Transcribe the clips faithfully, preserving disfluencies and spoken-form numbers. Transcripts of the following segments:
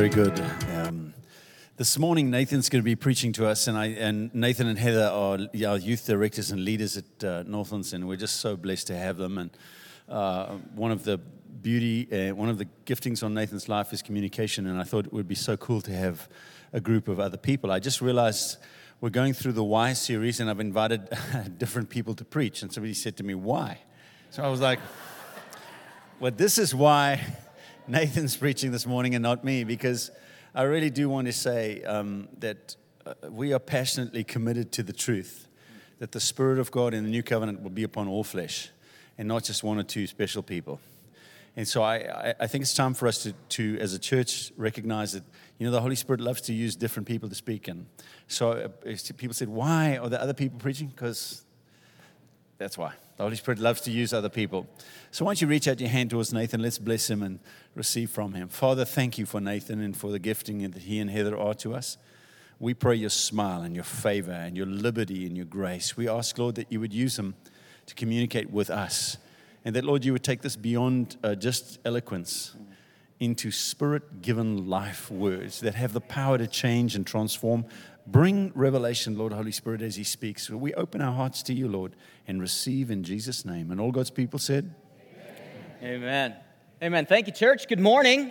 very good. Um, this morning, Nathan's going to be preaching to us, and I and Nathan and Heather are our youth directors and leaders at uh, Northlands, and we're just so blessed to have them. And uh, one of the beauty, uh, one of the giftings on Nathan's life is communication, and I thought it would be so cool to have a group of other people. I just realized we're going through the Why series, and I've invited different people to preach, and somebody said to me, "Why?" So I was like, well, this is why Nathan's preaching this morning and not me, because I really do want to say um, that uh, we are passionately committed to the truth, that the Spirit of God in the new covenant will be upon all flesh and not just one or two special people. And so I, I, I think it's time for us to, to, as a church, recognize that, you know, the Holy Spirit loves to use different people to speak. And so uh, people said, why are there other people preaching? Because that's why. The Holy Spirit loves to use other people. So why don't you reach out your hand towards Nathan? Let's bless him and receive from him. Father, thank you for Nathan and for the gifting that he and Heather are to us. We pray your smile and your favor and your liberty and your grace. We ask, Lord, that you would use them to communicate with us. And that, Lord, you would take this beyond uh, just eloquence into Spirit-given life words that have the power to change and transform. Bring revelation, Lord, Holy Spirit, as he speaks. We open our hearts to you, Lord, and receive in Jesus' name. And all God's people said? Amen. Amen. Amen. Thank you, church. Good morning.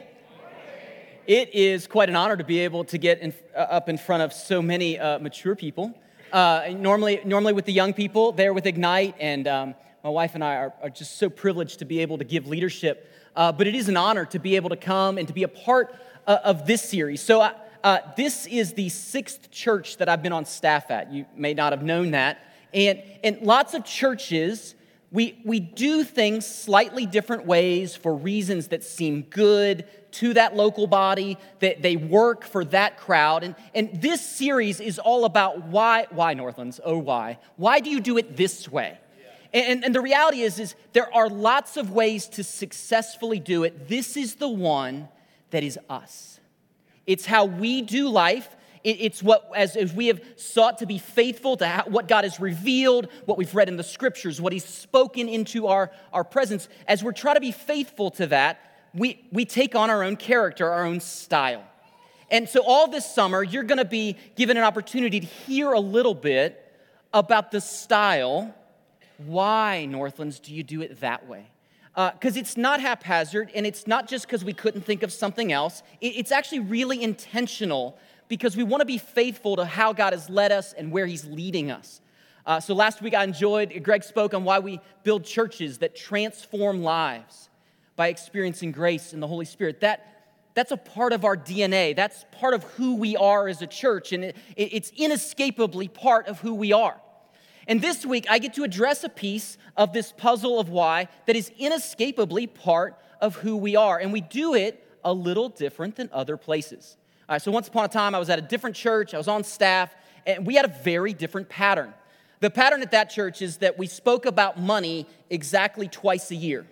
It is quite an honor to be able to get in, uh, up in front of so many uh, mature people. Uh, normally, normally with the young people, there with Ignite, and um, my wife and I are, are just so privileged to be able to give leadership. Uh, but it is an honor to be able to come and to be a part uh, of this series. So uh, uh, this is the sixth church that I've been on staff at. You may not have known that. And, and lots of churches, we, we do things slightly different ways for reasons that seem good to that local body, that they work for that crowd. And, and this series is all about why, why Northlands, oh why? Why do you do it this way? And, and the reality is, is there are lots of ways to successfully do it. This is the one that is us. It's how we do life. It, it's what, as, as we have sought to be faithful to how, what God has revealed, what we've read in the scriptures, what he's spoken into our, our presence. As we're trying to be faithful to that, we, we take on our own character, our own style. And so all this summer, you're going to be given an opportunity to hear a little bit about the style. Why, Northlands, do you do it that way? Because uh, it's not haphazard, and it's not just because we couldn't think of something else. It, it's actually really intentional because we want to be faithful to how God has led us and where he's leading us. Uh, so last week I enjoyed, Greg spoke on why we build churches that transform lives by experiencing grace in the Holy Spirit. That, that's a part of our D N A. That's part of who we are as a church, and it, it's inescapably part of who we are. And this week, I get to address a piece of this puzzle of why that is inescapably part of who we are. And we do it a little different than other places. All right, so once upon a time, I was at a different church. I was on staff, and we had a very different pattern. The pattern at that church is that we spoke about money exactly twice a year.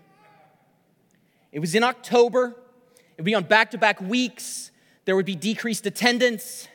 It was in October. It would be on back-to-back weeks. There would be decreased attendance.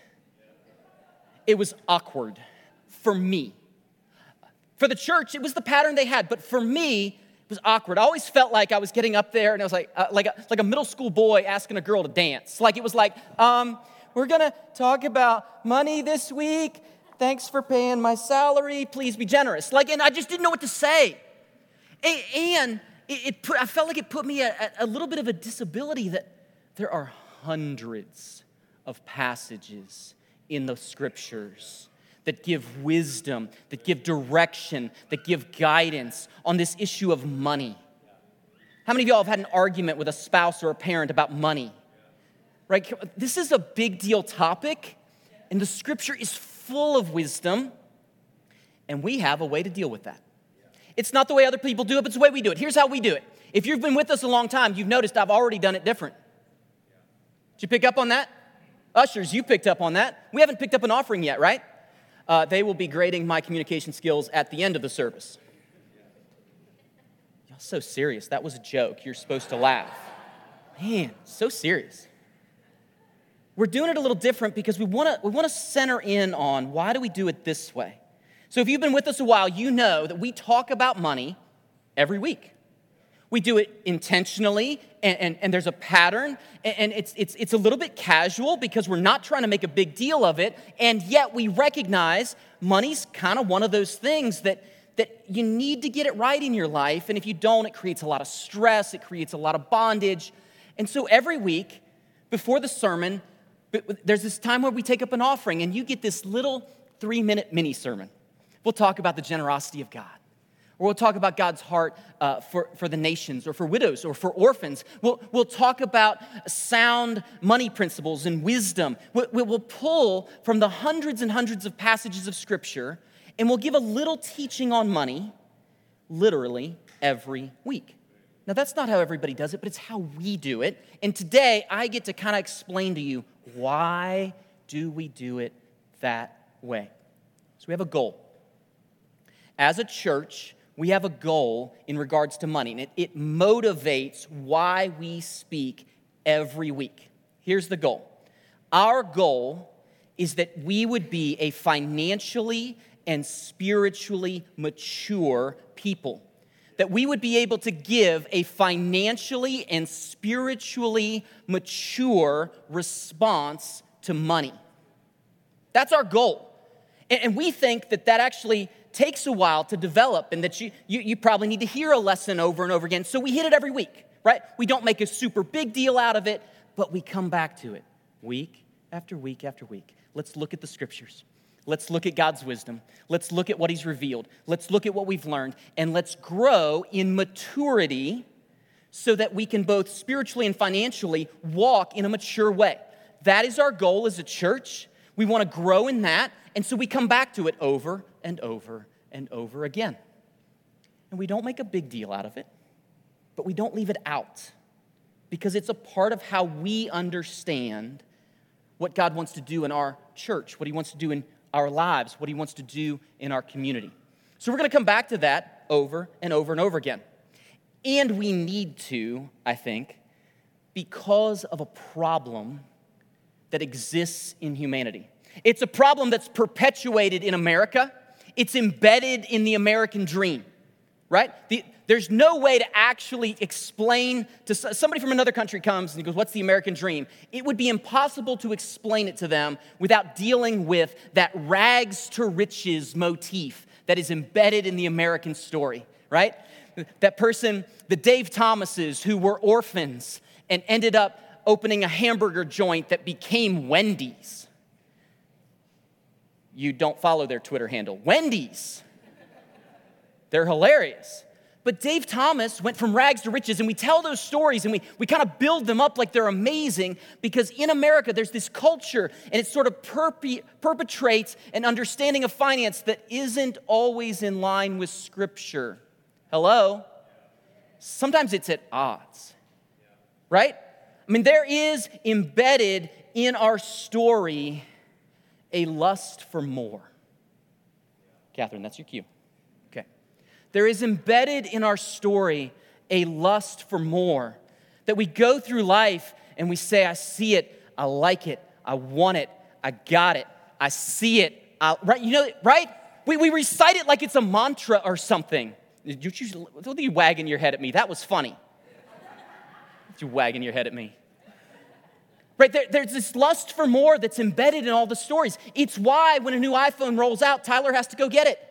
It was awkward for me. For the church, it was the pattern they had, but for me, it was awkward. I always felt like I was getting up there, and I was like, uh, like, a, like a middle school boy asking a girl to dance. Like it was like, um, we're gonna talk about money this week. Thanks for paying my salary. Please be generous. Like, and I just didn't know what to say. And, and it, it put, I felt like it put me at a little bit of a disability that there are hundreds of passages in the scriptures that give wisdom, that give direction, that give guidance on this issue of money. How many of y'all have had an argument with a spouse or a parent about money? Right? This is a big deal topic, and the scripture is full of wisdom, and we have a way to deal with that. It's not the way other people do it, but it's the way we do it. Here's how we do it. If you've been with us a long time, you've noticed I've already done it different. Did you pick up on that? Ushers, you picked up on that. We haven't picked up an offering yet, right? Uh, they will be grading my communication skills at the end of the service. Y'all so serious. That was a joke. You're supposed to laugh. Man, so serious. We're doing it a little different because we want to we want to center in on why do we do it this way. So if you've been with us a while, you know that we talk about money every week. We do it intentionally, and, and, and there's a pattern, and, and it's, it's, it's a little bit casual because we're not trying to make a big deal of it, and yet we recognize money's kind of one of those things that, that you need to get it right in your life, and if you don't, it creates a lot of stress, it creates a lot of bondage. And so every week, before the sermon, there's this time where we take up an offering, and you get this little three-minute mini sermon. We'll talk about the generosity of God. Or we'll talk about God's heart uh, for, for the nations or for widows or for orphans. We'll, we'll talk about sound money principles and wisdom. We'll, we'll pull from the hundreds and hundreds of passages of Scripture, and we'll give a little teaching on money literally every week. Now, that's not how everybody does it, but it's how we do it. And today, I get to kind of explain to you, why do we do it that way? So we have a goal. As a church, we have a goal in regards to money, and it, it motivates why we speak every week. Here's the goal. Our goal is that we would be a financially and spiritually mature people, that we would be able to give a financially and spiritually mature response to money. That's our goal. And, and we think that that actually takes a while to develop, and that you, you you probably need to hear a lesson over and over again. So we hit it every week, right? We don't make a super big deal out of it, but we come back to it week after week after week. Let's look at the Scriptures. Let's look at God's wisdom. Let's look at what He's revealed. Let's look at what we've learned, and let's grow in maturity so that we can both spiritually and financially walk in a mature way. That is our goal as a church. We want to grow in that, and so we come back to it over and over and over again. And we don't make a big deal out of it, but we don't leave it out because it's a part of how we understand what God wants to do in our church, what He wants to do in our lives, what He wants to do in our community. So we're going to come back to that over and over and over again. And we need to, I think, because of a problem that exists in humanity. It's a problem that's perpetuated in America. It's embedded in the American dream, right? The, there's no way to actually explain to somebody from another country comes and he goes, what's the American dream? It would be impossible to explain it to them without dealing with that rags to riches motif that is embedded in the American story, right? That person, the Dave Thomases who were orphans and ended up opening a hamburger joint that became Wendy's. You don't follow their Twitter handle. Wendy's. They're hilarious. But Dave Thomas went from rags to riches, and we tell those stories, and we, we kind of build them up like they're amazing, because in America, there's this culture, and it sort of perpe- perpetrates an understanding of finance that isn't always in line with Scripture. Hello? Sometimes it's at odds, right? I mean, there is embedded in our story a lust for more. Catherine, that's your cue. Okay. There is embedded in our story a lust for more, that we go through life and we say, I see it, I like it, I want it, I got it, I see it, I, right? You know, right? We, we recite it like it's a mantra or something. Did you, you, what are you wagging your head at me? That was funny. You're wagging your head at me. Right, there, there's this lust for more that's embedded in all the stories. It's why when a new iPhone rolls out, Tyler has to go get it.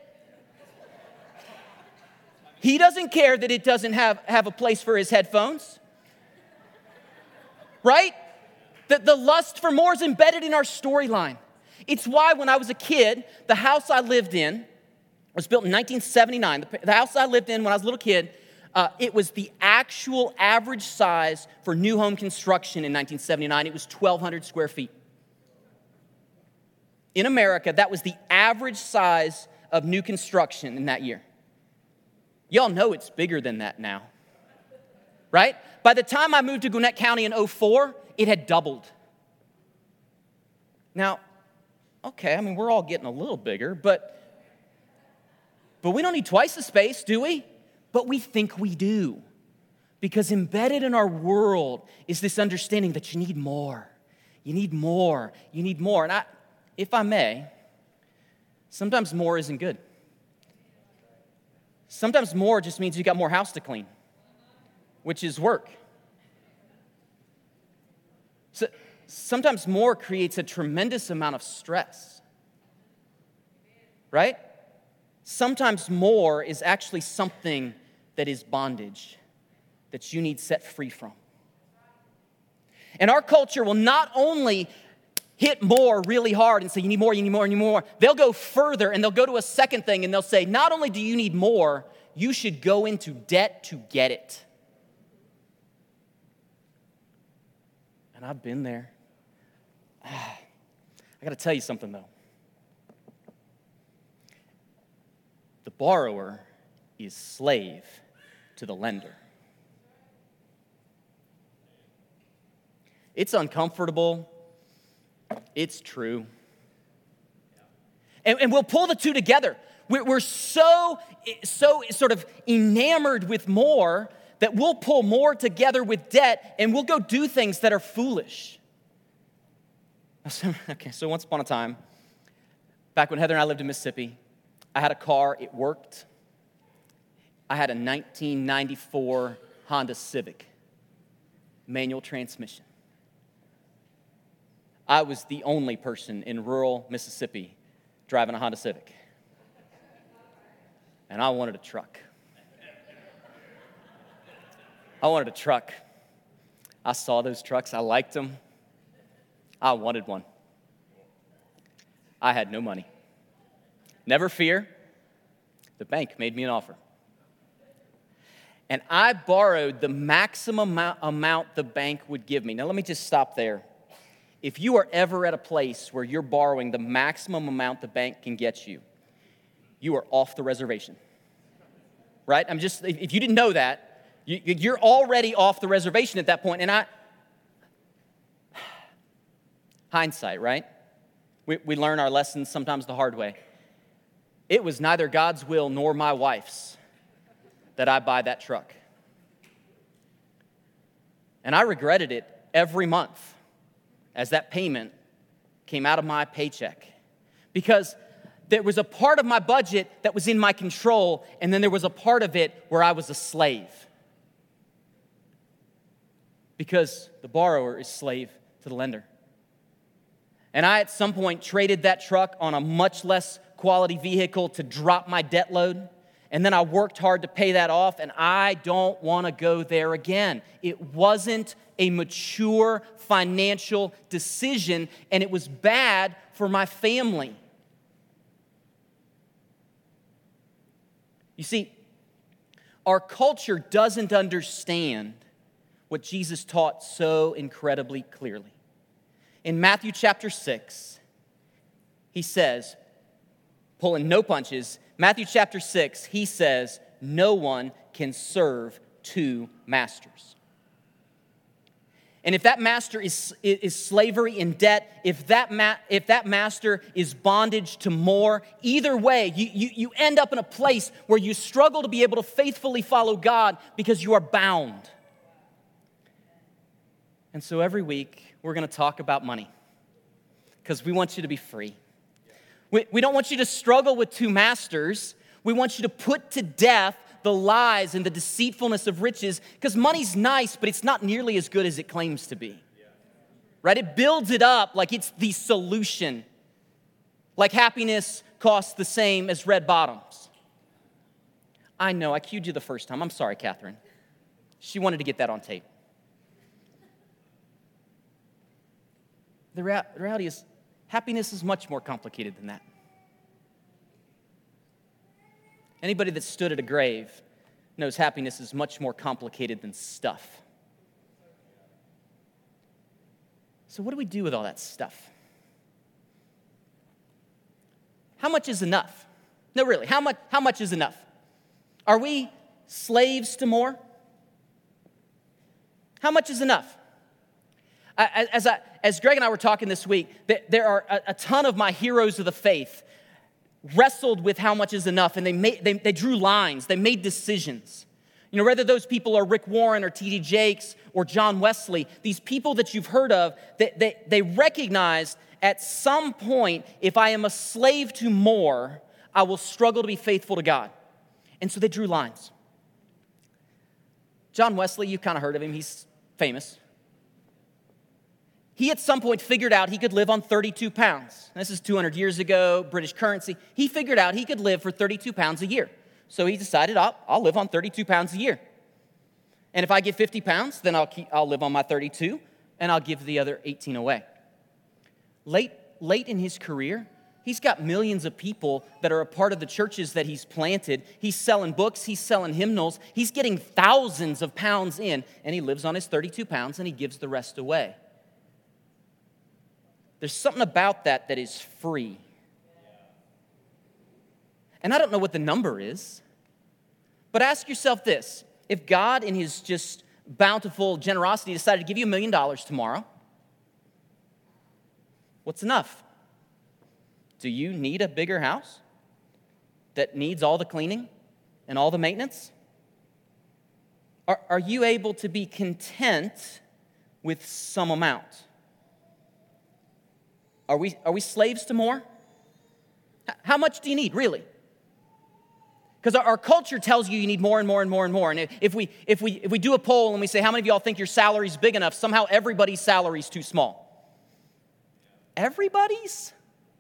He doesn't care that it doesn't have, have a place for his headphones. Right? The, the lust for more is embedded in our storyline. It's why when I was a kid, the house I lived in was built in nineteen seventy-nine. The, the house I lived in when I was a little kid, Uh, it was the actual average size for new home construction in nineteen seventy-nine. It was twelve hundred square feet. In America, that was the average size of new construction in that year. Y'all know it's bigger than that now, right? By the time I moved to Gwinnett County in oh four, it had doubled. Now, okay, I mean, we're all getting a little bigger, but, but we don't need twice the space, do we? But we think we do, because embedded in our world is this understanding that you need more. You need more. You need more. And I, if I may, sometimes more isn't good. Sometimes more just means you got more house to clean. which is work. So sometimes more creates a tremendous amount of stress, right? Sometimes more is actually something that is bondage that you need set free from. And our culture will not only hit more really hard and say, you need more, you need more, you need more. They'll go further and they'll go to a second thing and they'll say, not only do you need more, you should go into debt to get it. And I've been there. I got to tell you something, though. The borrower is slave to the lender. It's uncomfortable. It's true. And, and we'll pull the two together. We're, we're so, so sort of enamored with more that we'll pull more together with debt and we'll go do things that are foolish. Okay, so once upon a time, back when Heather and I lived in Mississippi, I had a car, it worked. I had a nineteen ninety-four Honda Civic, manual transmission. I was the only person in rural Mississippi driving a Honda Civic. And I wanted a truck. I wanted a truck. I saw those trucks. I liked them. I wanted one. I had no money. Never fear. The bank made me an offer. And I borrowed the maximum amount the bank would give me. Now, let me just stop there. If you are ever at a place where you're borrowing the maximum amount the bank can get you, you are off the reservation. Right? I'm just, if you didn't know that, you're already off the reservation at that point. And I, hindsight, right? We, we learn our lessons sometimes the hard way. It was neither God's will nor my wife's that I buy that truck. And I regretted it every month as that payment came out of my paycheck. Because there was a part of my budget that was in my control, and then there was a part of it where I was a slave. Because the borrower is slave to the lender. And I, at some point, traded that truck on a much less quality vehicle to drop my debt load. And then I worked hard to pay that off, and I don't want to go there again. It wasn't a mature financial decision, and it was bad for my family. You see, our culture doesn't understand what Jesus taught so incredibly clearly. In Matthew chapter six, he says, pulling no punches, Matthew chapter six, he says, no one can serve two masters. And if that master is, is slavery and debt, if that, ma- if that master is bondage to more, either way, you, you, you end up in a place where you struggle to be able to faithfully follow God because you are bound. And so every week, we're going to talk about money because we want you to be free. We, we don't want you to struggle with two masters. We want you to put to death the lies and the deceitfulness of riches, because money's nice, but it's not nearly as good as it claims to be. Right? It builds it up like it's the solution. Like happiness costs the same as red bottoms. I know, I cued you the first time. I'm sorry, Catherine. She wanted to get that on tape. The rea- reality is, happiness is much more complicated than that. Anybody that stood at a grave knows happiness is much more complicated than stuff. So what do we do with all that stuff? How much is enough? No, really, how much, how much is enough? Are we slaves to more? How much is enough? As, I, as Greg and I were talking this week, there are a, a ton of my heroes of the faith wrestled with how much is enough, and they, made, they, they drew lines, they made decisions. You know, whether those people are Rick Warren or T D Jakes or John Wesley, these people that you've heard of, they, they, they recognized at some point, if I am a slave to more, I will struggle to be faithful to God. And so they drew lines. John Wesley, you kind of heard of him. He's famous. He at some point figured out he could live on thirty-two pounds. This is two hundred years ago, British currency. He figured out he could live for thirty-two pounds a year. So he decided, I'll, I'll live on thirty-two pounds a year. And if I get fifty pounds, then I'll, keep, I'll live on my thirty-two, and I'll give the other eighteen away. Late, late in his career, he's got millions of people that are a part of the churches that he's planted. He's selling books. He's selling hymnals. He's getting thousands of pounds in, and he lives on his thirty-two pounds, and he gives the rest away. There's something about that that is free. And I don't know what the number is, but ask yourself this. If God, in his just bountiful generosity, decided to give you a million dollars tomorrow, what's enough? Do you need a bigger house that needs all the cleaning and all the maintenance? Are, are you able to be content with some amount? Are we, are we slaves to more? How much do you need, really? Because our, our culture tells you you need more and more and more and more. And if we, if, we, if we do a poll and we say, how many of y'all think your salary's big enough? Somehow everybody's salary's too small. Everybody's?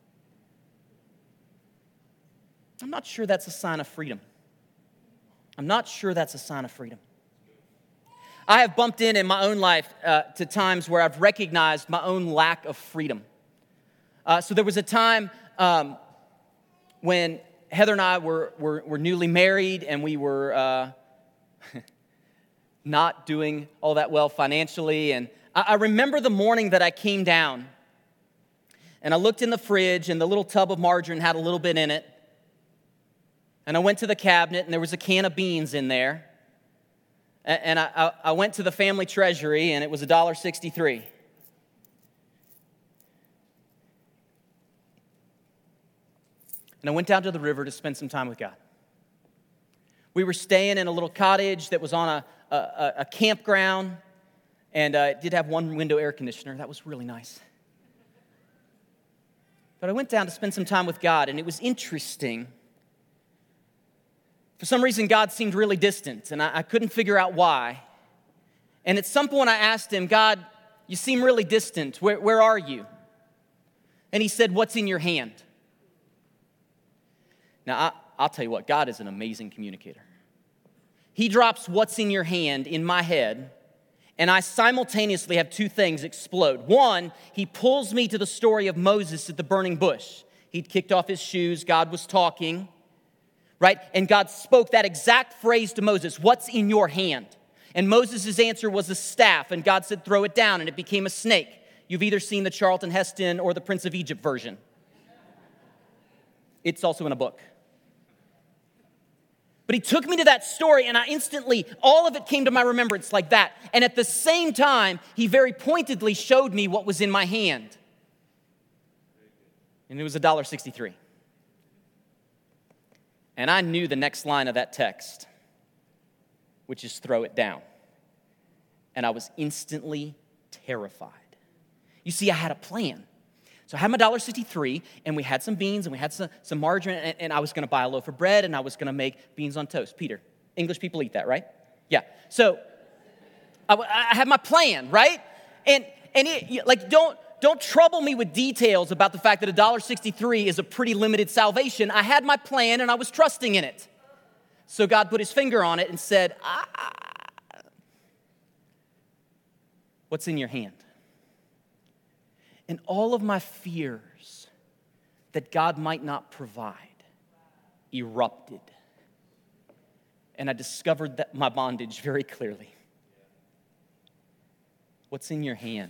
I'm not sure that's a sign of freedom. I'm not sure that's a sign of freedom. I have bumped in in my own life uh, to times where I've recognized my own lack of freedom. Uh, so there was a time um, when Heather and I were, were, were newly married, and we were uh, not doing all that well financially. And I, I remember the morning that I came down, and I looked in the fridge, and the little tub of margarine had a little bit in it. And I went to the cabinet, and there was a can of beans in there. And, and I, I went to the family treasury, and it was one dollar and sixty-three cents. And I went down to the river to spend some time with God. We were staying in a little cottage that was on a, a, a campground, and uh, it did have one window air conditioner. That was really nice. But I went down to spend some time with God, and it was interesting. For some reason, God seemed really distant, and I, I couldn't figure out why. And at some point, I asked him, God, you seem really distant. Where, where are you? And he said, what's in your hand? Now, I, I'll tell you what, God is an amazing communicator. He drops what's in your hand in my head, and I simultaneously have two things explode. One, he pulls me to the story of Moses at the burning bush. He'd kicked off his shoes, God was talking, right? And God spoke that exact phrase to Moses, what's in your hand? And Moses' answer was a staff, and God said, throw it down, and it became a snake. You've either seen the Charlton Heston or the Prince of Egypt version. It's also in a book. But he took me to that story, and I instantly, all of it came to my remembrance like that. And at the same time, he very pointedly showed me what was in my hand. And it was one dollar and sixty-three cents. And I knew the next line of that text, which is throw it down. And I was instantly terrified. You see, I had a plan. So I had my one dollar and sixty-three cents, and we had some beans, and we had some, some margarine, and, and I was going to buy a loaf of bread, and I was going to make beans on toast. Peter, English people eat that, right? Yeah. So I, I had my plan, right? And and it, like don't don't trouble me with details about the fact that one dollar and sixty-three cents is a pretty limited salvation. I had my plan, and I was trusting in it. So God put his finger on it and said, ah, what's in your hand? And all of my fears that God might not provide erupted. And I discovered that my bondage very clearly. What's in your hand?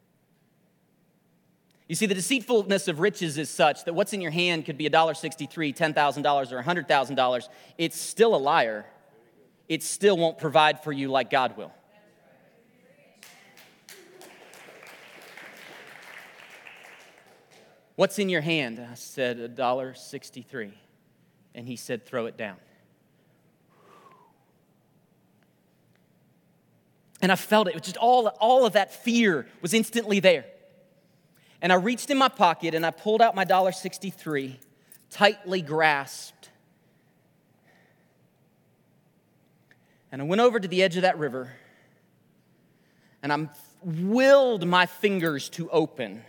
You see, the deceitfulness of riches is such that what's in your hand could be one dollar and sixty-three cents, ten thousand dollars, or one hundred thousand dollars. It's still a liar. It still won't provide for you like God will. What's in your hand? I said, one dollar and sixty-three cents. And he said, throw it down. And I felt it. It was just all, all of that fear was instantly there. And I reached in my pocket and I pulled out my one dollar and sixty-three cents, tightly grasped. And I went over to the edge of that river, and I willed my fingers to open.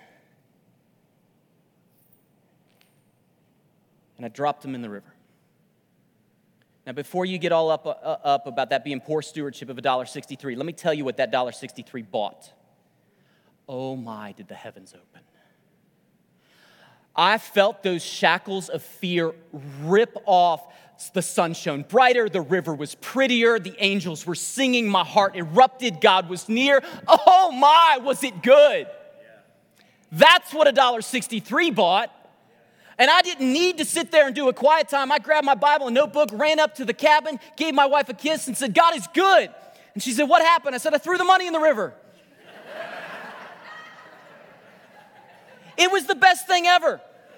And I dropped them in the river. Now, before you get all up, uh, up about that being poor stewardship of one dollar and sixty-three cents, let me tell you what that one dollar and sixty-three cents bought. Oh my, did the heavens open. I felt those shackles of fear rip off. The sun shone brighter, the river was prettier, the angels were singing, my heart erupted, God was near. Oh my, was it good? That's what one dollar and sixty-three cents bought. And I didn't need to sit there and do a quiet time. I grabbed my Bible and notebook, ran up to the cabin, gave my wife a kiss and said, God is good. And she said, what happened? I said, I threw the money in the river. It was the best thing ever.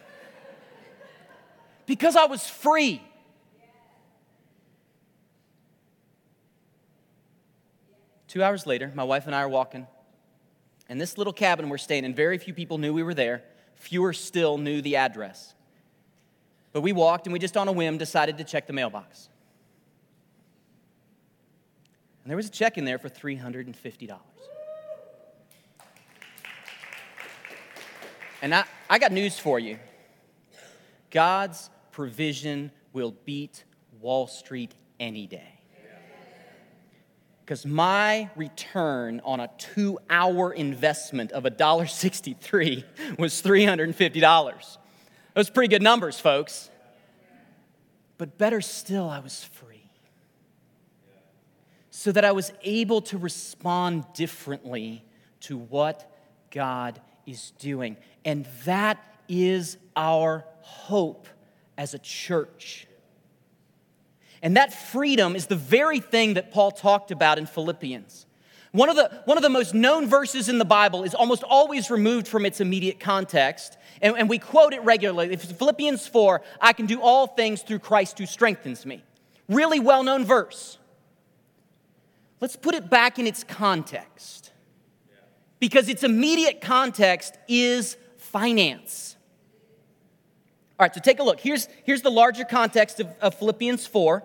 Because I was free. Two hours later, my wife and I are walking. And this little cabin we're staying in, very few people knew we were there. Fewer still knew the address. But we walked and we just on a whim decided to check the mailbox. And there was a check in there for three hundred fifty dollars. And I, I got news for you. God's provision will beat Wall Street any day. Because my return on a two-hour investment of one dollar and sixty-three cents was three hundred fifty dollars. Those are pretty good numbers, folks. But better still, I was free. So that I was able to respond differently to what God is doing. And that is our hope as a church. And that freedom is the very thing that Paul talked about in Philippians. One of the, one of the most known verses in the Bible is almost always removed from its immediate context, and, and we quote it regularly. It's Philippians four, I can do all things through Christ who strengthens me. Really well-known verse. Let's put it back in its context, because its immediate context is finance. All right, so take a look. Here's, here's the larger context of, of Philippians four.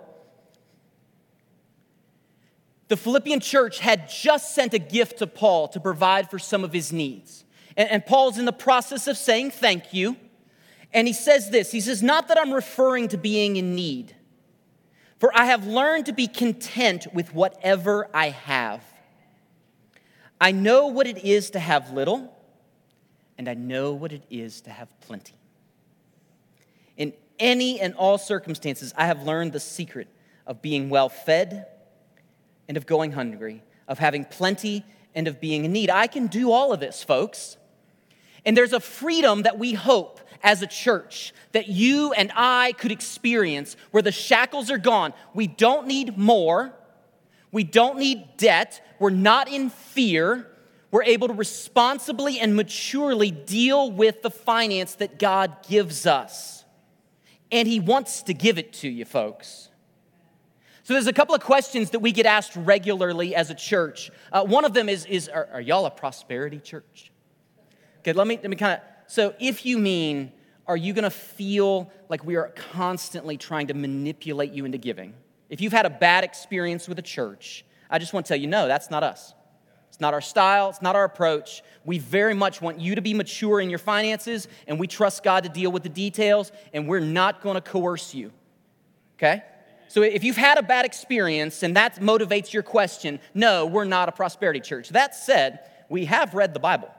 The Philippian church had just sent a gift to Paul to provide for some of his needs. And, and Paul's in the process of saying thank you. And he says this, he says, not that I'm referring to being in need, for I have learned to be content with whatever I have. I know what it is to have little, and I know what it is to have plenty. In any and all circumstances, I have learned the secret of being well fed and of going hungry, of having plenty and of being in need. I can do all of this, folks. And there's a freedom that we hope as a church that you and I could experience where the shackles are gone. We don't need more. We don't need debt. We're not in fear. We're able to responsibly and maturely deal with the finance that God gives us. And He wants to give it to you, folks. So there's a couple of questions that we get asked regularly as a church. Uh, one of them is, is are, are y'all a prosperity church? Okay, let me, let me kind of, so if you mean, are you going to feel like we are constantly trying to manipulate you into giving? If you've had a bad experience with a church, I just want to tell you, no, that's not us. It's not our style. It's not our approach. We very much want you to be mature in your finances, and we trust God to deal with the details, and we're not going to coerce you, okay? So if you've had a bad experience and that motivates your question, no, we're not a prosperity church. That said, we have read the Bible.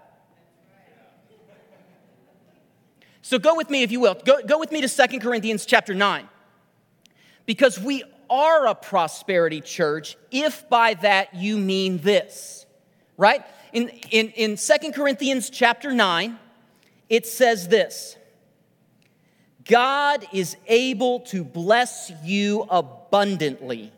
So go with me, if you will. Go, go with me to Second Corinthians chapter nine. Because we are a prosperity church if by that you mean this, right? In, in, in Second Corinthians chapter nine, it says this. God is able to bless you abundantly,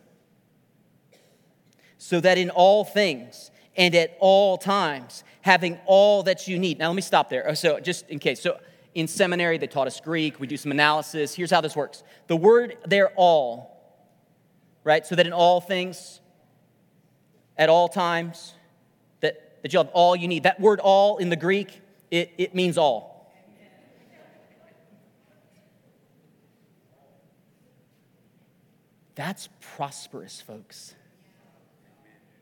so that in all things and at all times, having all that you need. Now, let me stop there. So just in case. So in seminary, they taught us Greek. We do some analysis. Here's how this works. The word there, all, right? So that in all things, at all times, that, that you'll have all you need. That word all in the Greek, it, it means all. That's prosperous, folks.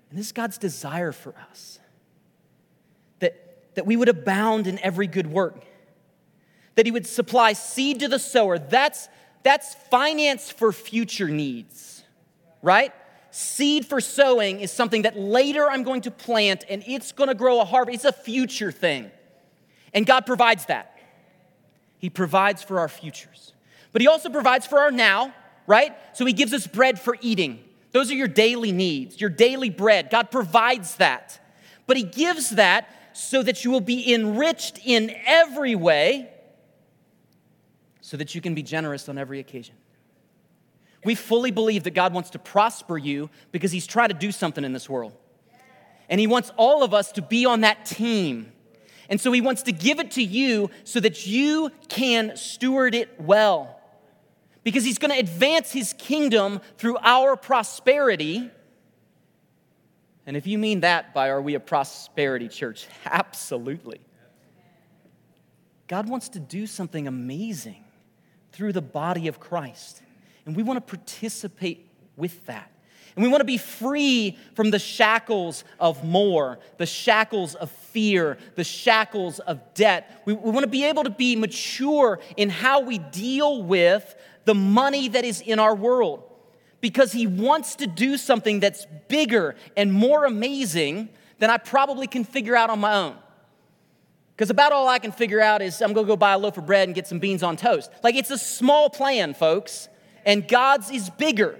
And this is God's desire for us, that, that we would abound in every good work, that he would supply seed to the sower. That's, that's finance for future needs, right? Seed for sowing is something that later I'm going to plant and it's going to grow a harvest. It's a future thing. And God provides that. He provides for our futures. But he also provides for our now, right? So he gives us bread for eating. Those are your daily needs, your daily bread. God provides that. But he gives that so that you will be enriched in every way, so that you can be generous on every occasion. We fully believe that God wants to prosper you because he's trying to do something in this world. And he wants all of us to be on that team. And so he wants to give it to you so that you can steward it well. Because he's going to advance his kingdom through our prosperity. And if you mean that by are we a prosperity church? Absolutely. God wants to do something amazing through the body of Christ. And we want to participate with that. And we want to be free from the shackles of more, the shackles of fear, the shackles of debt. We, we want to be able to be mature in how we deal with the money that is in our world, because he wants to do something that's bigger and more amazing than I probably can figure out on my own. Because about all I can figure out is I'm going to go buy a loaf of bread and get some beans on toast. Like, it's a small plan, folks, and God's is bigger.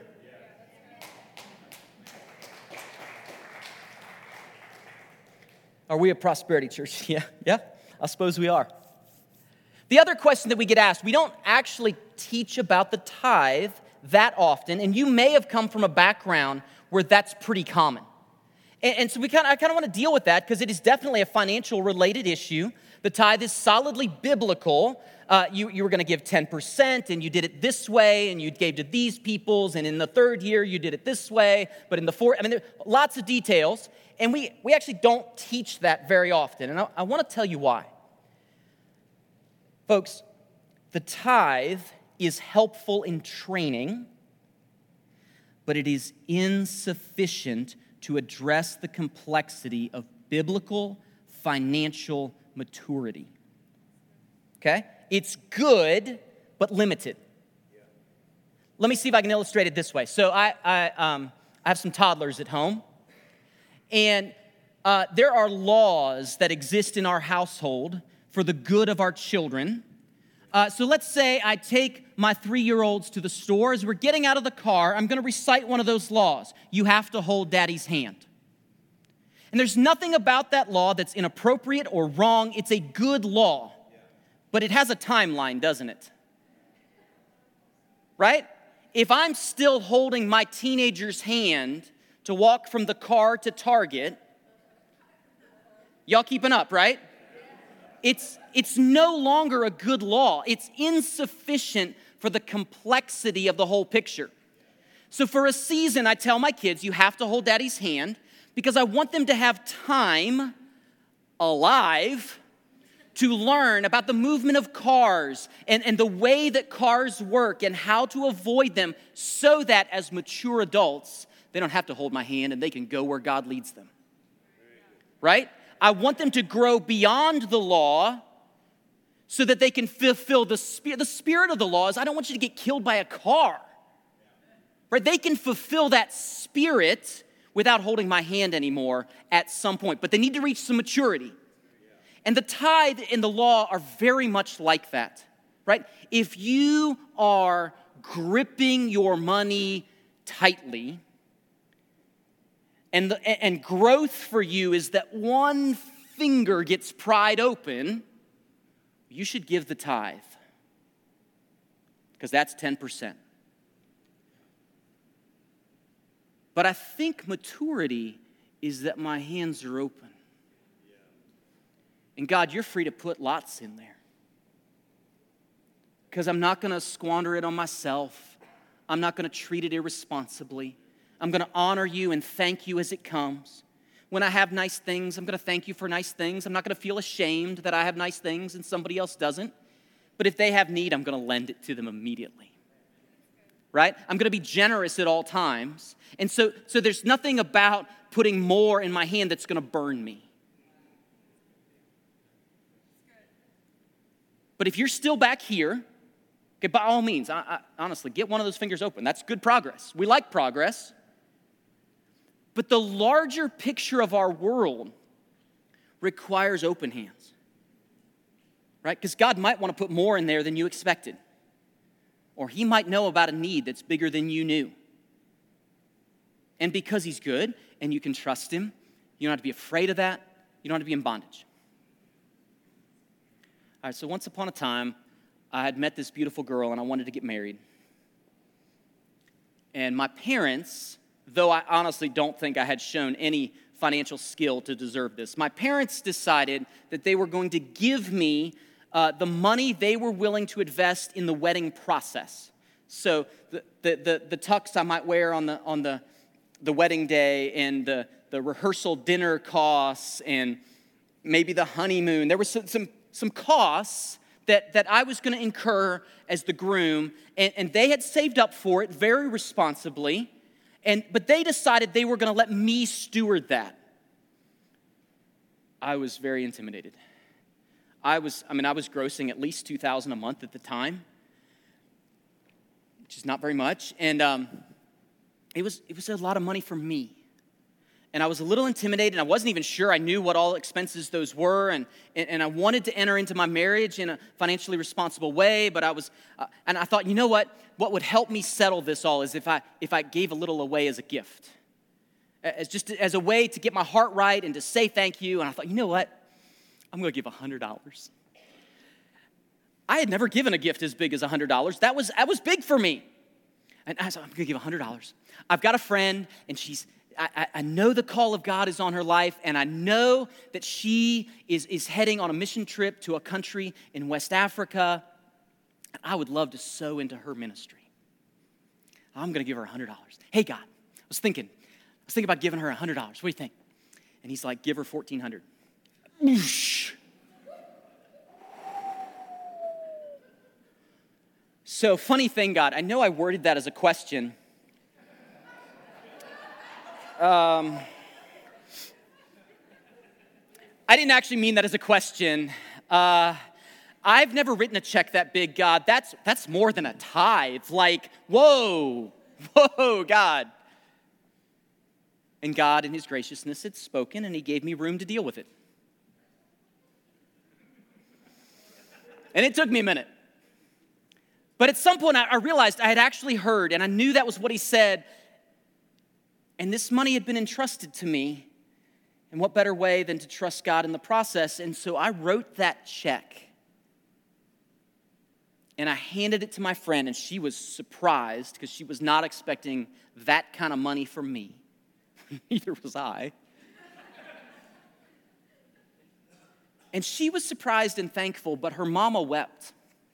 Are we a prosperity church? Yeah, yeah, I suppose we are. The other question that we get asked, we don't actually teach about the tithe that often, and you may have come from a background where that's pretty common. And, and so we kind of, I kind of want to deal with that because it is definitely a financial related issue. The tithe is solidly biblical. Uh, you, you were going to give ten percent, and you did it this way, and you gave to these peoples, and in the third year you did it this way, but in the fourth, I mean, there are lots of details, and we, we actually don't teach that very often, and I, I want to tell you why. Folks, the tithe is helpful in training, but it is insufficient to address the complexity of biblical financial maturity. Okay? It's good, but limited. Let me see if I can illustrate it this way. So I, I, um, I have some toddlers at home, and uh, there are laws that exist in our household for the good of our children. Uh, so let's say I take my three-year-olds to the store. As we're getting out of the car, I'm going to recite one of those laws. You have to hold daddy's hand. And there's nothing about that law that's inappropriate or wrong. It's a good law. But it has a timeline, doesn't it? Right? If I'm still holding my teenager's hand to walk from the car to Target, y'all keeping up, right? It's, it's no longer a good law. It's insufficient for the complexity of the whole picture. So for a season, I tell my kids, you have to hold daddy's hand because I want them to have time alive to learn about the movement of cars and, and the way that cars work and how to avoid them so that as mature adults, they don't have to hold my hand and they can go where God leads them. Right? I want them to grow beyond the law so that they can fulfill the spirit. The spirit of the law is I don't want you to get killed by a car. Right? They can fulfill that spirit without holding my hand anymore at some point. But they need to reach some maturity. And the tithe and the law are very much like that. Right? If you are gripping your money tightly, And, the, and growth for you is that one finger gets pried open, you should give the tithe. Because that's ten percent. But I think maturity is that my hands are open. And God, you're free to put lots in there. Because I'm not going to squander it on myself. I'm not going to treat it irresponsibly. I'm going to honor you and thank you as it comes. When I have nice things, I'm going to thank you for nice things. I'm not going to feel ashamed that I have nice things and somebody else doesn't. But if they have need, I'm going to lend it to them immediately. Right? I'm going to be generous at all times. And so, so there's nothing about putting more in my hand that's going to burn me. But if you're still back here, okay, by all means, I, I, honestly, get one of those fingers open. That's good progress. We like progress. But the larger picture of our world requires open hands, right? Because God might want to put more in there than you expected. Or he might know about a need that's bigger than you knew. And because he's good and you can trust him, you don't have to be afraid of that. You don't have to be in bondage. All right, so once upon a time, I had met this beautiful girl and I wanted to get married. And my parents, though I honestly don't think I had shown any financial skill to deserve this, my parents decided that they were going to give me uh, the money they were willing to invest in the wedding process. So the the the, the tux I might wear on the on the, the wedding day, and the, the rehearsal dinner costs, and maybe the honeymoon. There were some some, some costs that, that I was going to incur as the groom, and, and they had saved up for it very responsibly. And but they decided they were going to let me steward that. I was very intimidated. I was, I mean, I was grossing at least two thousand dollars a month at the time, which is not very much. And um, it was it was a lot of money for me. And I was a little intimidated. I wasn't even sure I knew what all expenses those were. And, and, and I wanted to enter into my marriage in a financially responsible way. But I was, uh, and I thought, you know what? What would help me settle this all is if I if I gave a little away as a gift. As just as a way to get my heart right and to say thank you. And I thought, you know what? I'm going to give one hundred dollars. I had never given a gift as big as one hundred dollars. That was, that was big for me. And I said, I'm going to give one hundred dollars. I've got a friend, and she's, I, I know the call of God is on her life, and I know that she is, is heading on a mission trip to a country in West Africa. I would love to sow into her ministry. I'm going to give her one hundred dollars. Hey, God, I was thinking, I was thinking about giving her one hundred dollars. What do you think? And he's like, give her fourteen hundred dollars. Oosh. So, funny thing, God, I know I worded that as a question. Um, I didn't actually mean that as a question. Uh, I've never written a check that big, God. That's that's more than a tithe. Like, whoa, whoa, God. And God, in his graciousness, had spoken, and he gave me room to deal with it. And it took me a minute. But at some point, I realized I had actually heard, and I knew that was what he said. And this money had been entrusted to me. And what better way than to trust God in the process? And so I wrote that check. And I handed it to my friend, and she was surprised because she was not expecting that kind of money from me. Neither was I. And she was surprised and thankful, but her mama wept.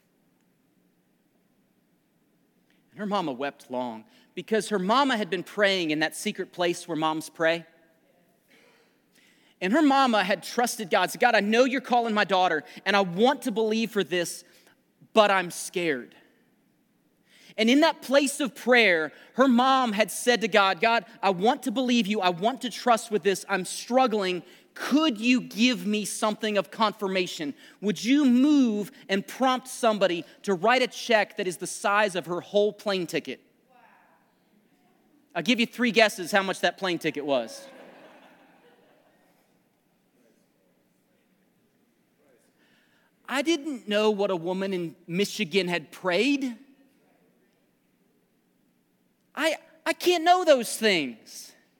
And her mama wept long because her mama had been praying in that secret place where moms pray. And her mama had trusted God. Said, God, I know you're calling my daughter, and I want to believe for this, but I'm scared. And in that place of prayer, her mom had said to God, God, I want to believe you. I want to trust with this. I'm struggling. Could you give me something of confirmation? Would you move and prompt somebody to write a check that is the size of her whole plane ticket? Wow. I'll give you three guesses how much that plane ticket was. I didn't know what a woman in Michigan had prayed. I, I can't know those things.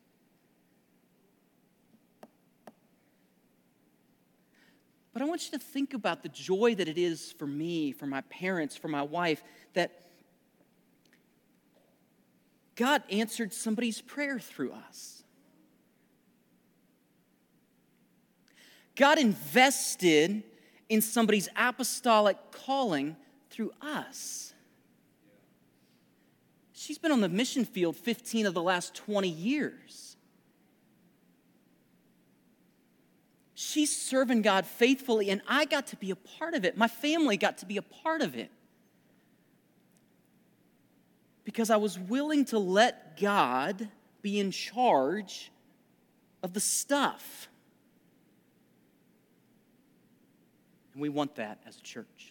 But I want you to think about the joy that it is for me, for my parents, for my wife, that God answered somebody's prayer through us. God invested in somebody's apostolic calling through us. She's been on the mission field fifteen of the last twenty years. She's serving God faithfully, and I got to be a part of it. My family got to be a part of it. Because I was willing to let God be in charge of the stuff. And we want that as a church.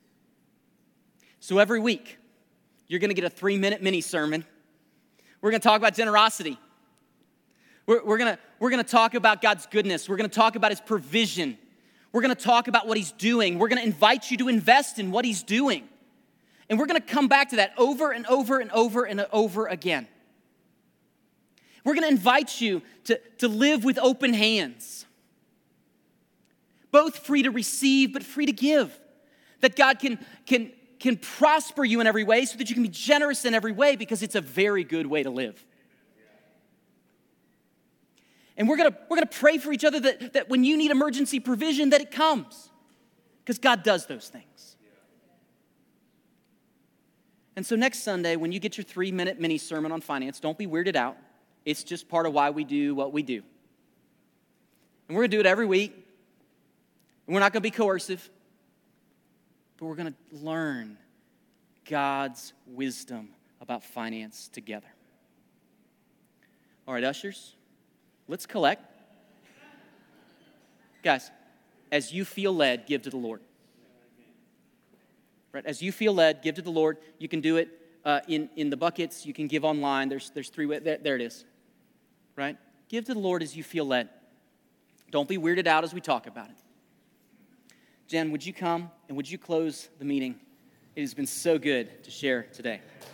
So every week, you're going to get a three-minute mini sermon. We're going to talk about generosity. We're, we're going to, we're going to talk about God's goodness. We're going to talk about his provision. We're going to talk about what he's doing. We're going to invite you to invest in what he's doing. And we're going to come back to that over and over and over and over again. We're going to invite you to, to live with open hands. Both free to receive, but free to give. That God can, can, can prosper you in every way so that you can be generous in every way, because it's a very good way to live. And we're gonna, we're gonna pray for each other that, that when you need emergency provision, that it comes. Because God does those things. And so next Sunday, when you get your three-minute mini sermon on finance, don't be weirded out. It's just part of why we do what we do. And we're gonna do it every week. And we're not gonna be coercive. But we're gonna learn God's wisdom about finance together. All right, ushers. Let's collect. Guys, as you feel led, give to the Lord. Right? As you feel led, give to the Lord. You can do it uh, in, in the buckets. You can give online. There's, there's three ways. There, there it is. Right? Give to the Lord as you feel led. Don't be weirded out as we talk about it. Jen, would you come and would you close the meeting? It has been so good to share today.